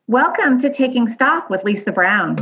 Welcome to Taking Stock with Lisa Brown.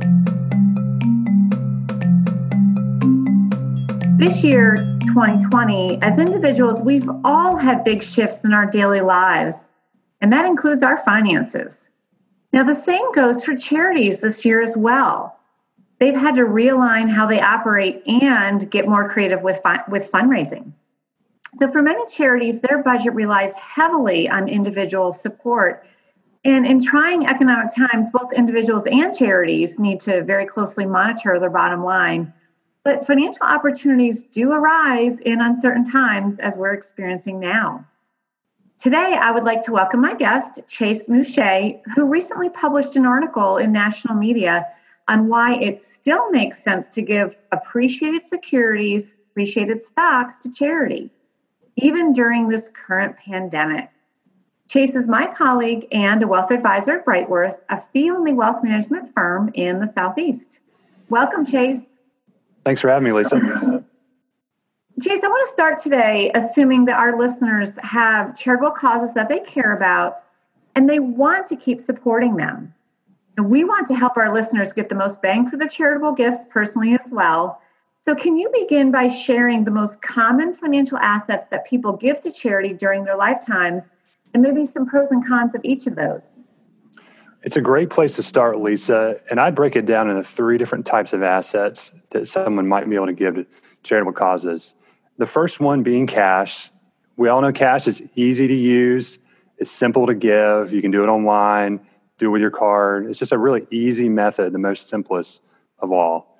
This year, 2020, as individuals, we've all had big shifts in our daily lives, and that includes our finances. Now, the same goes for charities this year as well. They've had to realign how they operate and get more creative with fundraising. So for many charities, their budget relies heavily on individual support. And in trying economic times, both individuals and charities need to very closely monitor their bottom line. But financial opportunities do arise in uncertain times as we're experiencing now. Today, I would like to welcome my guest, Chase Mouché, who recently published an article in national media on why it still makes sense to give appreciated securities, appreciated stocks to charity, even during this current pandemic. Chase is my colleague and a wealth advisor at Brightworth, a fee-only wealth management firm in the Southeast. Welcome, Chase. Thanks for having me, Lisa. Chase, I want to start today assuming that our listeners have charitable causes that they care about and they want to keep supporting them. And we want to help our listeners get the most bang for their charitable gifts personally as well. So can you begin by sharing the most common financial assets that people give to charity during their lifetimes and maybe some pros and cons of each of those? It's a great place to start, Lisa. And I'd break it down into three different types of assets that someone might be able to give to charitable causes. The first one being cash. We all know cash is easy to use. It's simple to give. You can do it online, do it with your card. It's just a really easy method, the most simplest of all.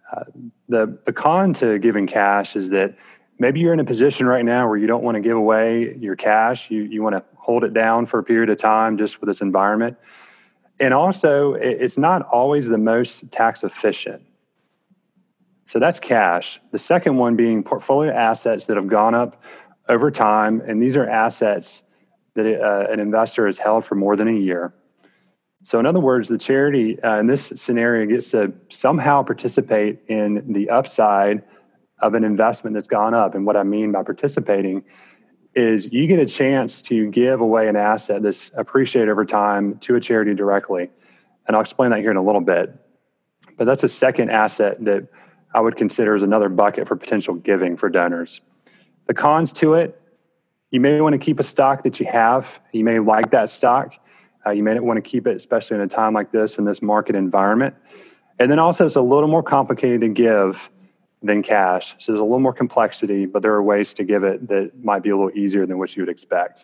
The con to giving cash is that maybe you're in a position right now where you don't want to give away your cash. You want to hold it down for a period of time just with this environment. And also, it's not always the most tax efficient. So that's cash. The second one being portfolio assets that have gone up over time. And these are assets that an investor has held for more than a year. So in other words, the charity in this scenario gets to somehow participate in the upside of an investment that's gone up. And what I mean by participating is you get a chance to give away an asset that's appreciated over time to a charity directly. And I'll explain that here in a little bit. But that's a second asset that I would consider as another bucket for potential giving for donors. The cons to it, you may want to keep a stock that you have. You may like that stock. You may not want to keep it, especially in a time like this, in this market environment. And then also it's a little more complicated to give than cash. So there's a little more complexity, but there are ways to give it that might be a little easier than what you would expect.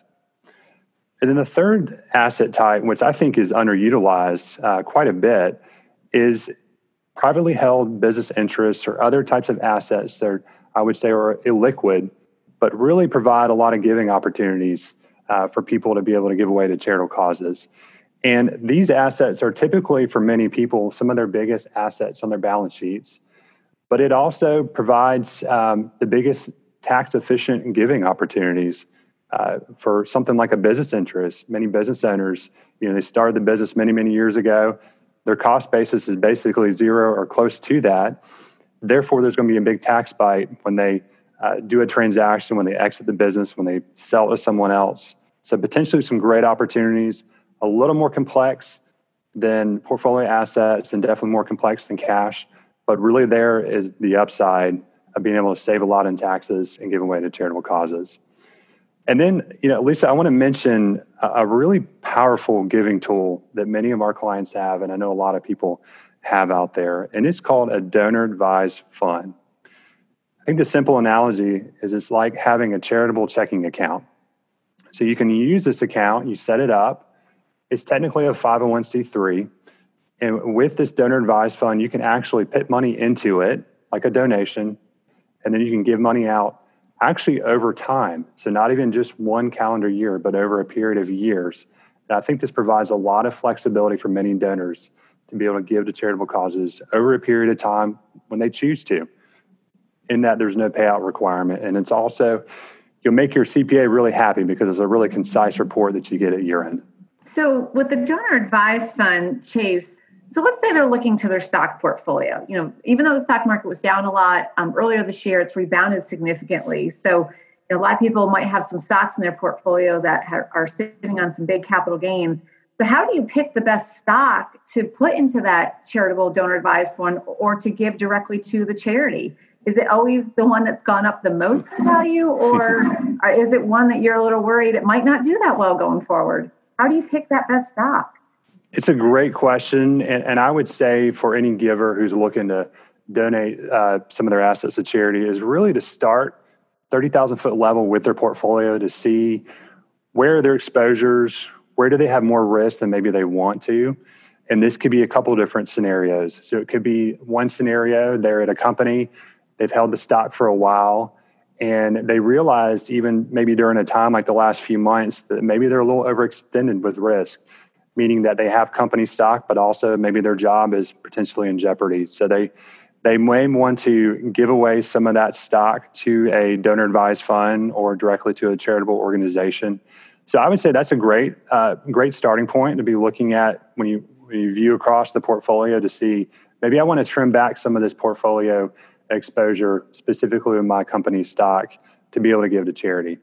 And then the third asset type, which I think is underutilized quite a bit, is privately held business interests or other types of assets that I would say are illiquid, but really provide a lot of giving opportunities for people to be able to give away to charitable causes. And these assets are typically, for many people, some of their biggest assets on their balance sheets. But it also provides the biggest tax-efficient giving opportunities for something like a business interest. Many business owners, they started the business many, many years ago. Their cost basis is basically zero or close to that. Therefore, there's going to be a big tax bite when they do a transaction, when they exit the business, when they sell to someone else. So potentially some great opportunities, a little more complex than portfolio assets and definitely more complex than cash. But really there is the upside of being able to save a lot in taxes and give away to charitable causes. And then, Lisa, I want to mention a really powerful giving tool that many of our clients have, and I know a lot of people have out there, and it's called a donor-advised fund. I think the simple analogy is it's like having a charitable checking account. So you can use this account, you set it up. It's technically a 501c3. And with this donor advised fund, you can actually put money into it, like a donation, and then you can give money out actually over time. So not even just one calendar year, but over a period of years. And I think this provides a lot of flexibility for many donors to be able to give to charitable causes over a period of time when they choose to, in that there's no payout requirement. And it's also, you'll make your CPA really happy because it's a really concise report that you get at year end. So with the donor advised fund, Chase, so let's say they're looking to their stock portfolio. Even though the stock market was down a lot earlier this year, it's rebounded significantly. So a lot of people might have some stocks in their portfolio that are sitting on some big capital gains. So how do you pick the best stock to put into that charitable donor advised fund or to give directly to the charity? Is it always the one that's gone up the most in value, or is it one that you're a little worried it might not do that well going forward? How do you pick that best stock? It's a great question. And I would say for any giver who's looking to donate some of their assets to charity is really to start 30,000 foot level with their portfolio to see where are their exposures, where do they have more risk than maybe they want to. And this could be a couple of different scenarios. So it could be one scenario, they're at a company, they've held the stock for a while, and they realized even maybe during a time like the last few months that maybe they're a little overextended with risk, meaning that they have company stock, but also maybe their job is potentially in jeopardy. So they may want to give away some of that stock to a donor advised fund or directly to a charitable organization. So I would say that's a great starting point to be looking at when you view across the portfolio to see, maybe I want to trim back some of this portfolio exposure, specifically with my company stock, to be able to give to charity.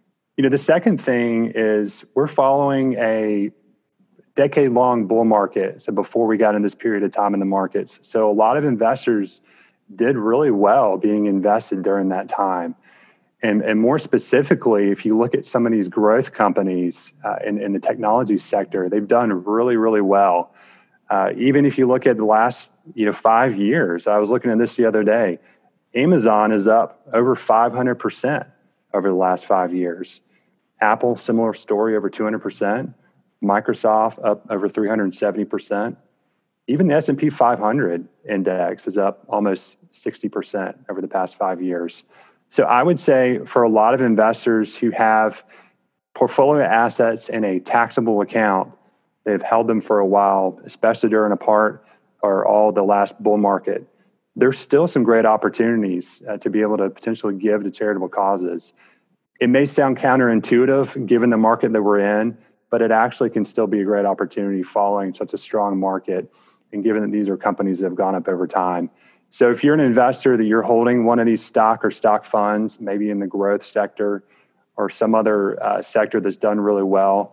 The second thing is we're following a decade-long bull market. So before we got in this period of time in the markets. So a lot of investors did really well being invested during that time. And more specifically, if you look at some of these growth companies in the technology sector, they've done really, really well. Even if you look at the last 5 years, I was looking at this the other day, Amazon is up over 500% over the last 5 years. Apple, similar story, over 200%. Microsoft up over 370%. Even the S&P 500 index is up almost 60% over the past 5 years. So I would say for a lot of investors who have portfolio assets in a taxable account, they've held them for a while, especially during a part or all the last bull market, there's still some great opportunities to be able to potentially give to charitable causes. It may sound counterintuitive given the market that we're in, but it actually can still be a great opportunity following such a strong market and given that these are companies that have gone up over time. So if you're an investor that you're holding one of these stock or stock funds, maybe in the growth sector or some other sector that's done really well,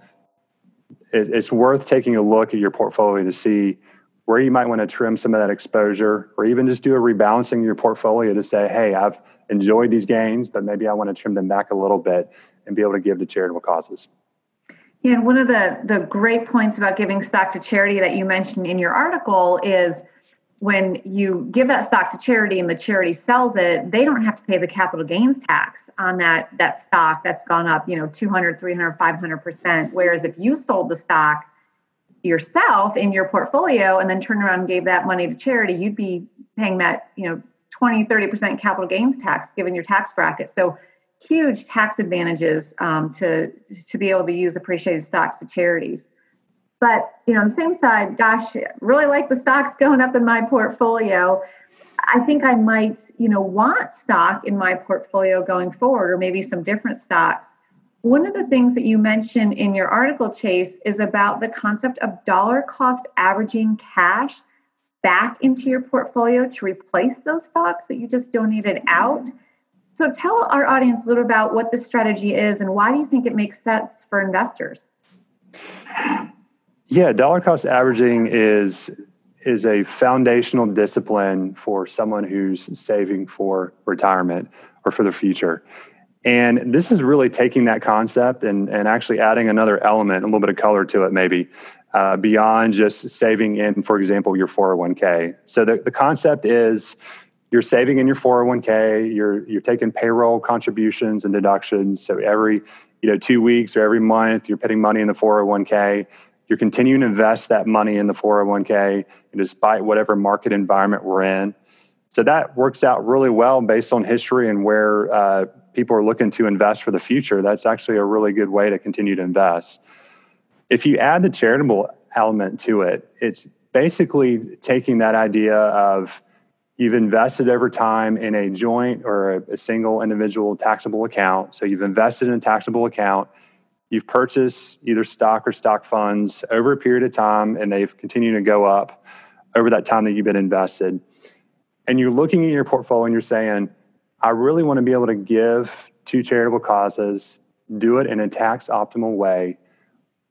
it's worth taking a look at your portfolio to see where you might want to trim some of that exposure, or even just do a rebalancing of your portfolio to say, hey, I've enjoyed these gains, but maybe I want to trim them back a little bit and be able to give to charitable causes. Yeah, and one of the great points about giving stock to charity that you mentioned in your article is when you give that stock to charity and the charity sells it, they don't have to pay the capital gains tax on that stock that's gone up, 200, 300, 500%. Whereas if you sold the stock yourself in your portfolio and then turned around and gave that money to charity, you'd be paying that, 20, 30% capital gains tax given your tax bracket. So huge tax advantages to be able to use appreciated stocks to charities. But, on the same side, gosh, really like the stocks going up in my portfolio. I think I might, want stock in my portfolio going forward, or maybe some different stocks. One of the things that you mentioned in your article, Chase, is about the concept of dollar cost averaging cash back into your portfolio to replace those stocks that you just donated out. So tell our audience a little about what this strategy is and why do you think it makes sense for investors? Yeah, dollar cost averaging is a foundational discipline for someone who's saving for retirement or for the future. And this is really taking that concept and actually adding another element, a little bit of color to it maybe, beyond just saving in, for example, your 401k. So the concept is you're saving in your 401k, you're taking payroll contributions and deductions. So every 2 weeks or every month, you're putting money in the 401k. You're continuing to invest that money in the 401k, and despite whatever market environment we're in. So that works out really well based on history and where people are looking to invest for the future. That's actually a really good way to continue to invest. If you add the charitable element to it, it's basically taking that idea of you've invested over time in a joint or a single individual taxable account. So you've invested in a taxable account. You've purchased either stock or stock funds over a period of time, and they've continued to go up over that time that you've been invested. And you're looking at your portfolio and you're saying, I really want to be able to give to charitable causes, do it in a tax optimal way.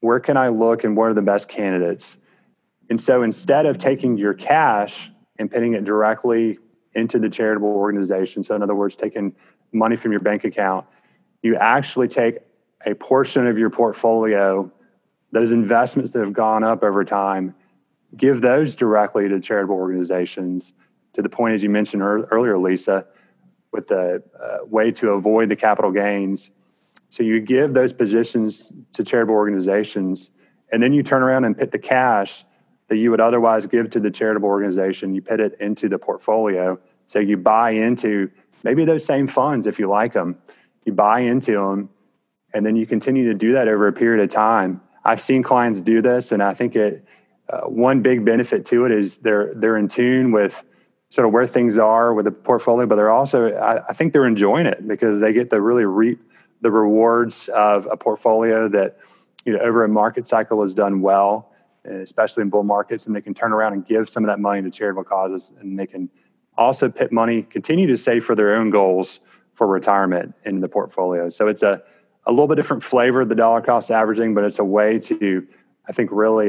where can I look and what are the best candidates? And so instead of taking your cash and putting it directly into the charitable organization, so in other words, taking money from your bank account, you actually take a portion of your portfolio, those investments that have gone up over time, give those directly to charitable organizations, to the point, as you mentioned earlier, Lisa, with the way to avoid the capital gains. So you give those positions to charitable organizations, and then you turn around and put the cash that you would otherwise give to the charitable organization, you put it into the portfolio. So you buy into maybe those same funds if you like them. You buy into them, and then you continue to do that over a period of time. I've seen clients do this, and I think one big benefit to it is they're in tune with sort of where things are with the portfolio, but they're also, I think they're enjoying it because they get to really reap the rewards of a portfolio that, over a market cycle has done well, especially in bull markets, and they can turn around and give some of that money to charitable causes, and they can also put money, continue to save for their own goals for retirement in the portfolio. So it's a little bit different flavor of the dollar cost averaging, but it's a way to, I think, really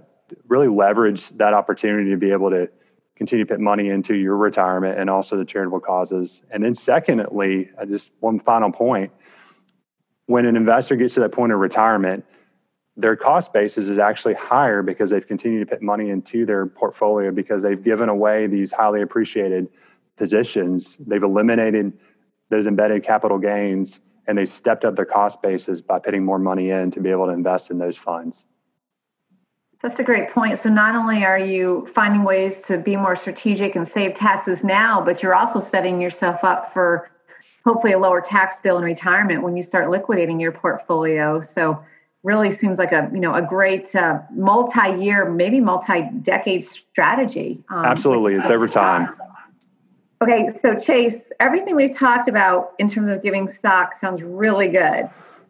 leverage that opportunity to be able to continue to put money into your retirement and also the charitable causes. And then secondly, just one final point, when an investor gets to that point of retirement, their cost basis is actually higher because they've continued to put money into their portfolio because they've given away these highly appreciated positions. They've eliminated those embedded capital gains, and they've stepped up their cost basis by putting more money in to be able to invest in those funds. That's a great point. So not only are you finding ways to be more strategic and save taxes now, but you're also setting yourself up for hopefully a lower tax bill in retirement when you start liquidating your portfolio. So really seems like a great multi-year, maybe multi-decade strategy. Absolutely. It's over time. Okay. So Chase, everything we've talked about in terms of giving stock sounds really good.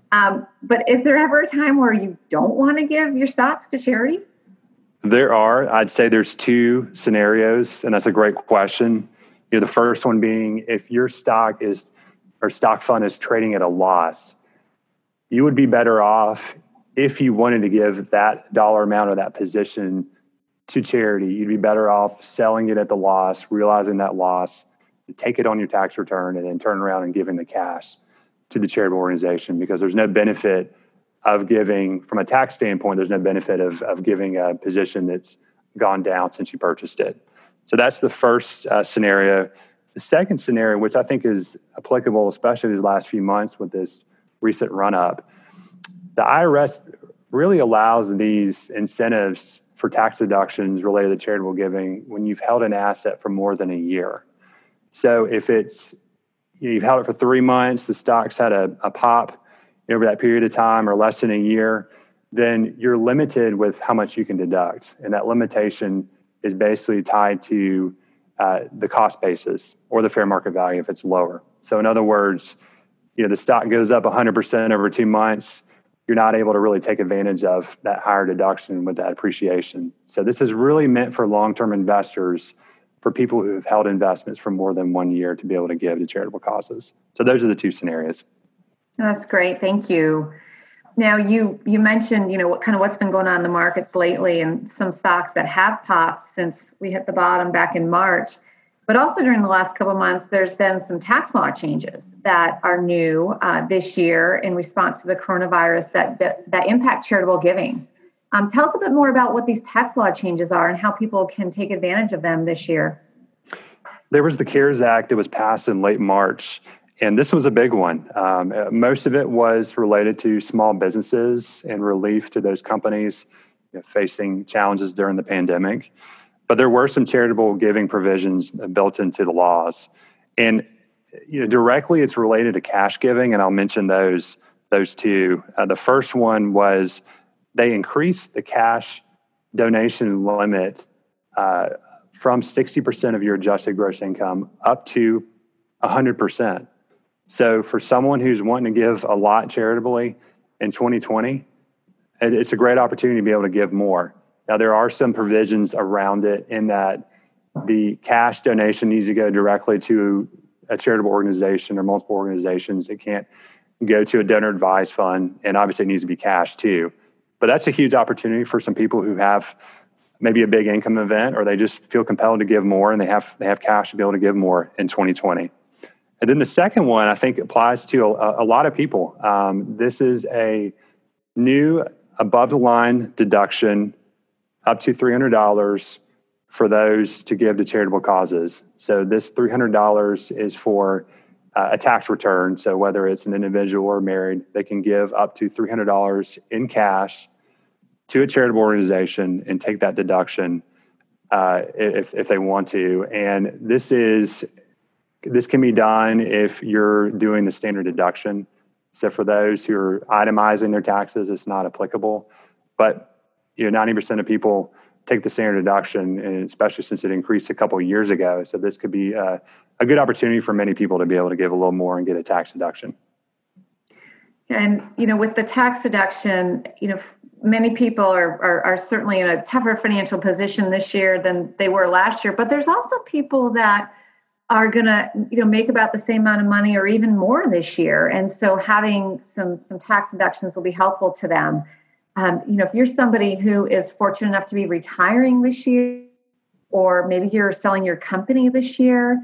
But is there ever a time where you don't want to give your stocks to charity? There are. I'd say there's two scenarios, and that's a great question. The first one being if your stock fund is trading at a loss, you would be better off if you wanted to give that dollar amount of that position to charity. You'd be better off selling it at the loss, realizing that loss, take it on your tax return, and then turn around and giving the cash to the charitable organization, because there's no benefit of giving, from a tax standpoint, there's no benefit of giving a position that's gone down since you purchased it. So that's the first scenario. The second scenario, which I think is applicable, especially these last few months with this recent run-up, the IRS really allows these incentives for tax deductions related to charitable giving when you've held an asset for more than a year. So if you've held it for 3 months, the stock's had a pop over that period of time or less than a year, then you're limited with how much you can deduct. And that limitation is basically tied to the cost basis or the fair market value if it's lower. So in other words, the stock goes up 100% over 2 months, you're not able to really take advantage of that higher deduction with that appreciation. So this is really meant for long-term investors, for people who have held investments for more than 1 year to be able to give to charitable causes. So those are the two scenarios. That's great. Thank you. Now, you mentioned, what's been going on in the markets lately and some stocks that have popped since we hit the bottom back in March. But also during the last couple of months, there's been some tax law changes that are new this year in response to the coronavirus that impact charitable giving. Tell us a bit more about what these tax law changes are and how people can take advantage of them this year. There was the CARES Act that was passed in late March, and this was a big one. Most of it was related to small businesses and relief to those companies facing challenges during the pandemic. But there were some charitable giving provisions built into the laws. And directly it's related to cash giving, and I'll mention those two. The first one was they increased the cash donation limit from 60% of your adjusted gross income up to 100%. So for someone who's wanting to give a lot charitably in 2020, it's a great opportunity to be able to give more. Now, there are some provisions around it in that the cash donation needs to go directly to a charitable organization or multiple organizations. It can't go to a donor advised fund, and obviously it needs to be cash too. But that's a huge opportunity for some people who have maybe a big income event, or they just feel compelled to give more, and they have cash to be able to give more in 2020. And then the second one, I think, applies to a lot of people. This is a new above-the-line deduction up to $300 for those to give to charitable causes. So this $300 is for a tax return. So whether it's an individual or married, they can give up to $300 in cash to a charitable organization and take that deduction if they want to. And this can be done if you're doing the standard deduction. So for those who are itemizing their taxes, it's not applicable. But 90% of people take the standard deduction, and especially since it increased a couple of years ago. So this could be a good opportunity for many people to be able to give a little more and get a tax deduction. And, with the tax deduction, many people are certainly in a tougher financial position this year than they were last year. But there's also people that are going to, make about the same amount of money or even more this year. And so having some tax deductions will be helpful to them. If you're somebody who is fortunate enough to be retiring this year, or maybe you're selling your company this year,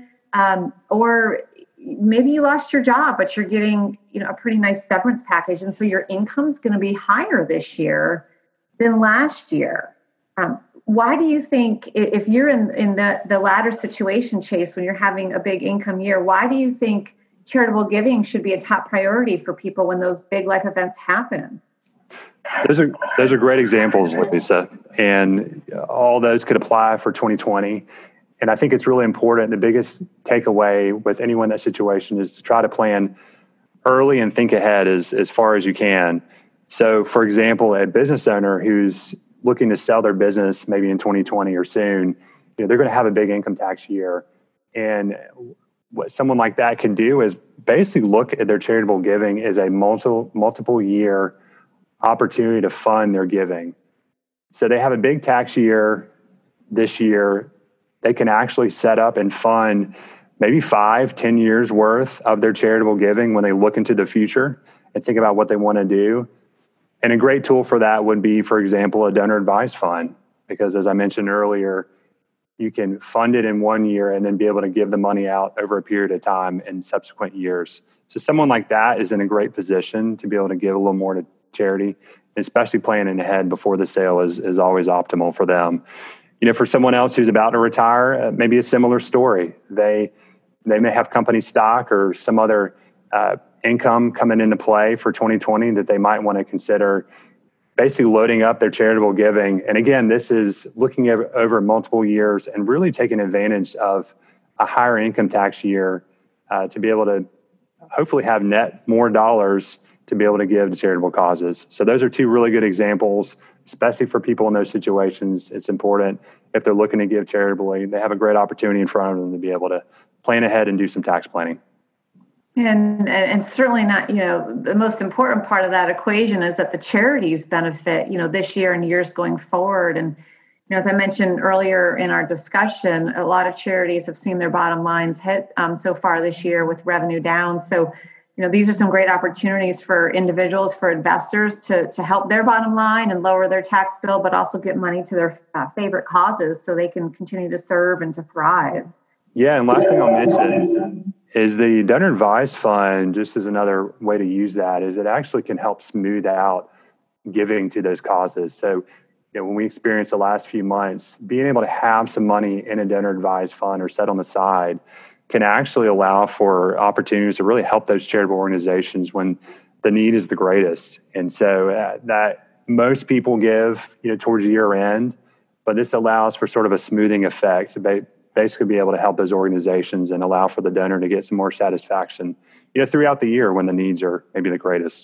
or maybe you lost your job, but you're getting, a pretty nice severance package. And so your income's going to be higher this year than last year. Why do you think, if you're in the latter situation, Chase, when you're having a big income year, why do you think charitable giving should be a top priority for people when those big life events happen? Those are great examples, Lisa, and all those could apply for 2020. And I think it's really important. The biggest takeaway with anyone in that situation is to try to plan early and think ahead as far as you can. So, for example, a business owner who's looking to sell their business maybe in 2020 or soon, they're going to have a big income tax year. And what someone like that can do is basically look at their charitable giving as a multiple year opportunity to fund their giving. So they have a big tax year this year. They can actually set up and fund maybe 5-10 years worth of their charitable giving when they look into the future and think about what they want to do. And a great tool for that would be, for example, a donor advised fund, because as I mentioned earlier, you can fund it in 1 year and then be able to give the money out over a period of time in subsequent years. So someone like that is in a great position to be able to give a little more to charity, especially planning ahead before the sale is always optimal for them. For someone else who's about to retire, maybe a similar story. They may have company stock or some other income coming into play for 2020 that they might want to consider basically loading up their charitable giving. And again, this is looking over multiple years and really taking advantage of a higher income tax year to be able to hopefully have net more dollars to be able to give to charitable causes. So those are two really good examples, especially for people in those situations. It's important if they're looking to give charitably, they have a great opportunity in front of them to be able to plan ahead and do some tax planning. And certainly not, the most important part of that equation is that the charities benefit, this year and years going forward. And, as I mentioned earlier in our discussion, a lot of charities have seen their bottom lines hit so far this year with revenue down. So, these are some great opportunities for individuals, for investors to help their bottom line and lower their tax bill, but also get money to their favorite causes so they can continue to serve and to thrive. Yeah, and last thing I'll mention is the donor advised fund, just as another way to use that, is it actually can help smooth out giving to those causes. So, when we experienced the last few months, being able to have some money in a donor advised fund or set on the side can actually allow for opportunities to really help those charitable organizations when the need is the greatest. And so that most people give, towards year end, but this allows for sort of a smoothing effect to basically be able to help those organizations and allow for the donor to get some more satisfaction, throughout the year when the needs are maybe the greatest.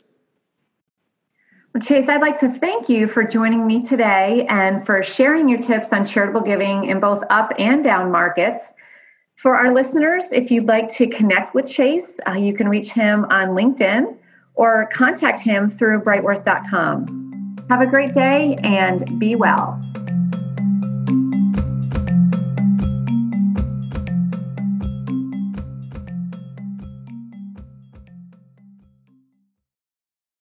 Well, Chase, I'd like to thank you for joining me today and for sharing your tips on charitable giving in both up and down markets. For our listeners, if you'd like to connect with Chase, you can reach him on LinkedIn or contact him through brightworth.com. Have a great day and be well.